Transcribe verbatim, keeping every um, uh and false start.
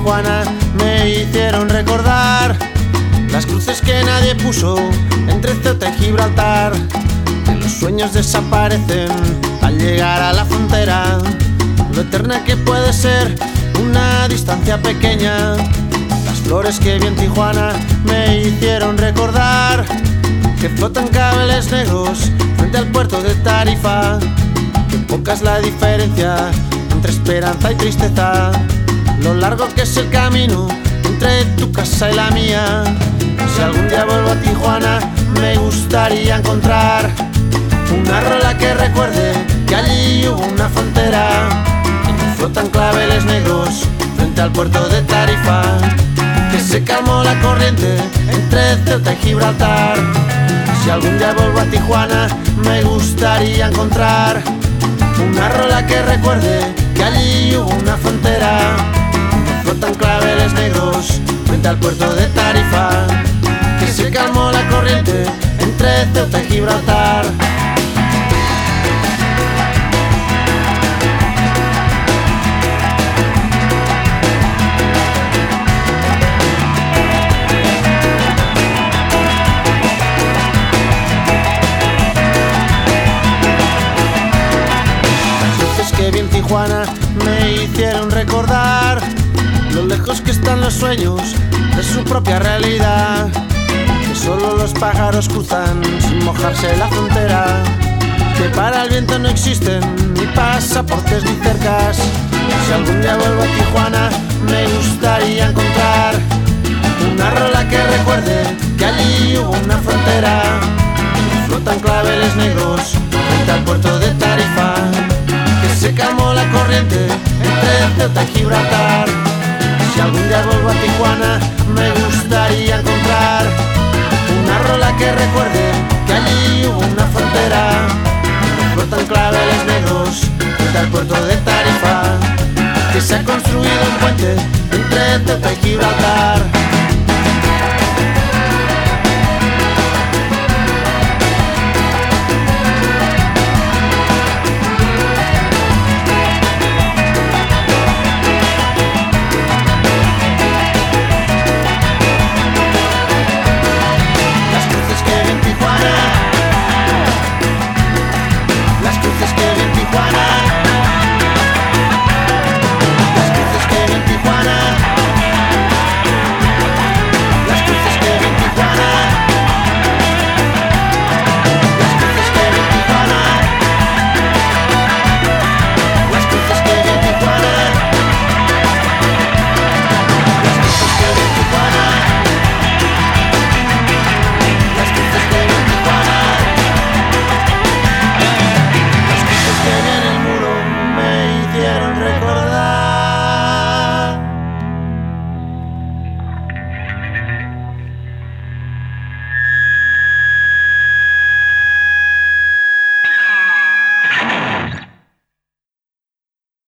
Tijuana me hicieron recordar las cruces que nadie puso entre Ceuta y Gibraltar, que los sueños desaparecen al llegar a la frontera, lo eterna que puede ser una distancia pequeña. Las flores que vi en Tijuana me hicieron recordar que flotan cables negros frente al puerto de Tarifa, que poca es la diferencia entre esperanza y tristeza, lo largo que es el camino entre tu casa y la mía. Si algún día vuelvo a Tijuana me gustaría encontrar una rola que recuerde que allí hubo una frontera, que flotan claveles negros frente al puerto de Tarifa, que se calmó la corriente entre Ceuta y Gibraltar. Si algún día vuelvo a Tijuana me gustaría encontrar una rola que recuerde que allí hubo una frontera, que flotan claveles negros frente al puerto de Tarifa, que se calmó la corriente entre Ceuta y Gibraltar. Que vi en Tijuana me hicieron recordar lo lejos que están los sueños de su propia realidad, que solo los pájaros cruzan sin mojarse la frontera, que para el viento no existen ni pasaportes ni cercas. Si algún día vuelvo a Tijuana me gustaría encontrar una rola que recuerde que allí hubo una frontera, que flotan claveles negros frente al puerto de Tarifa, que se calmó la corriente entre Ceuta y Gibraltar. Si algún día vuelvo a Tijuana me gustaría encontrar una rola que recuerde que allí hubo una frontera, que flotan claveles negros frente al puerto de Tarifa, que se ha construido un puente entre Ceuta y